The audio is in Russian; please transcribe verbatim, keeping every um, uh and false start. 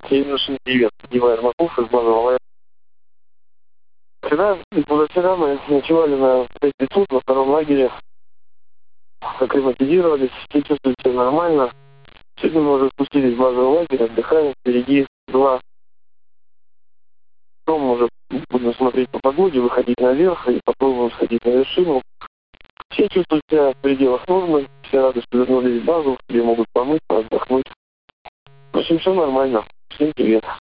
Северный привет. Дива Ермаков из базы ЛАЭ. Вчера и позавчера мы ночевали на пять пятьсот во втором лагере. Акклиматизировались, все чувствуют себя нормально. Сегодня мы уже спустились в базовый лагерь, отдыхаем. Впереди два. Потом мы уже будем смотреть по погоде, выходить наверх и попробуем сходить на вершину. Все чувствуют себя в пределах нормы, все рады, что вернулись в базу, где могут помыться, отдохнуть. В общем, все нормально. Всем привет.